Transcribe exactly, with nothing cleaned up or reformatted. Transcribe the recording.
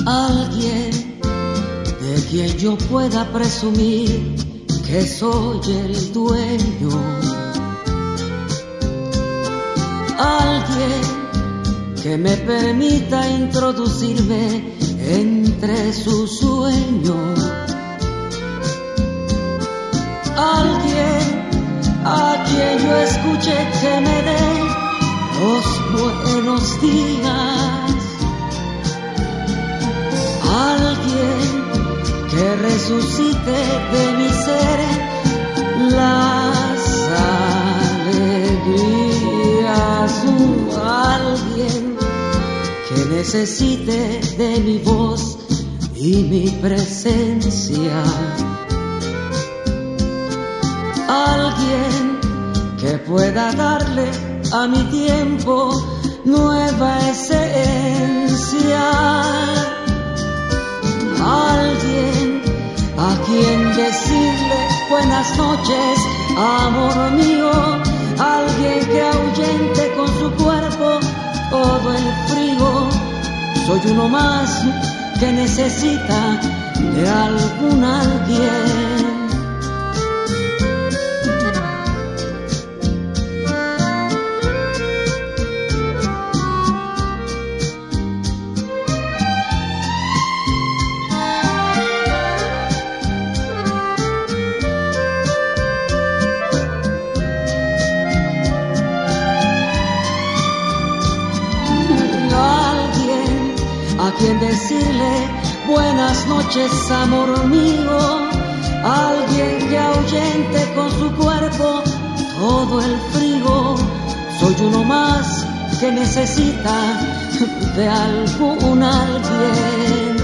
Alguien de quien yo pueda presumir que soy el dueño. Alguien que me permita introducirme entre sus sueños. Alguien a quien yo escuche que me dé los buenos días. Alguien que resucite de mi ser las alegrías. Alguien que necesite de mi voz y mi presencia. Alguien que pueda darle a mi tiempo nueva esencia. Alguien a quien decirle buenas noches, amor mío. Alguien que ahuyente con su cuerpo todo el frío. Soy uno más que necesita de algún alguien. A quien decirle buenas noches, amor mío. Alguien que ahuyente con su cuerpo todo el frío. Soy uno más que necesita de algún alguien.